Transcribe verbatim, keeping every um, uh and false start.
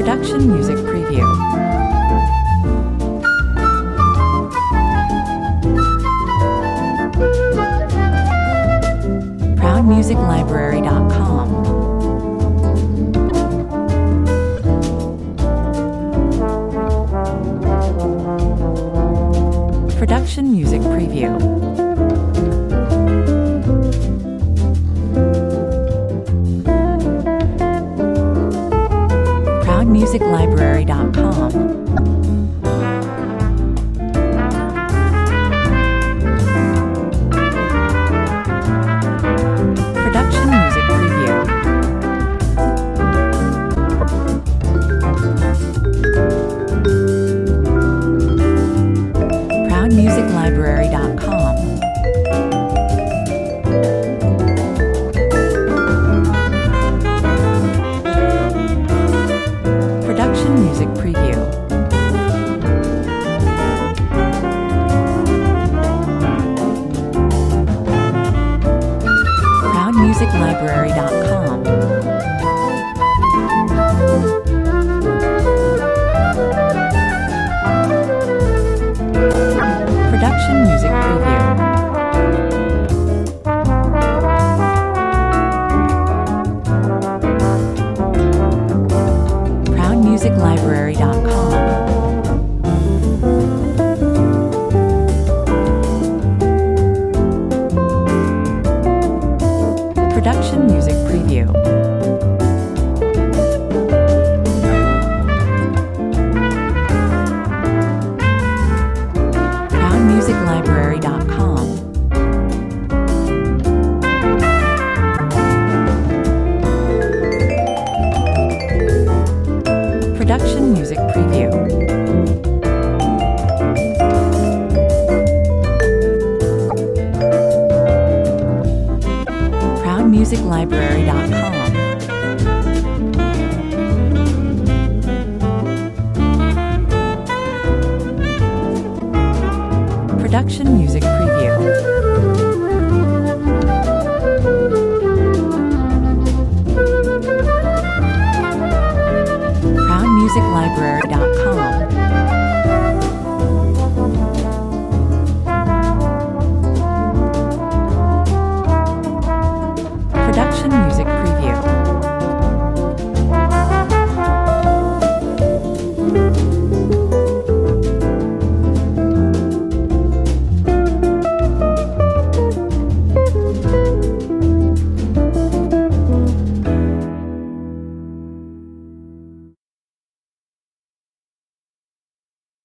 Production Music Preview. proud music library dot com. Production Music Preview. proud music library dot com. Production Music Preview. proud music library dot com. Production Music Preview. proud music library dot com. Production Music Preview. proud music library dot com. Production Music Preview. proud music library dot com. Production Music Preview. proud music library dot com. Production Music Preview. proud music library dot com.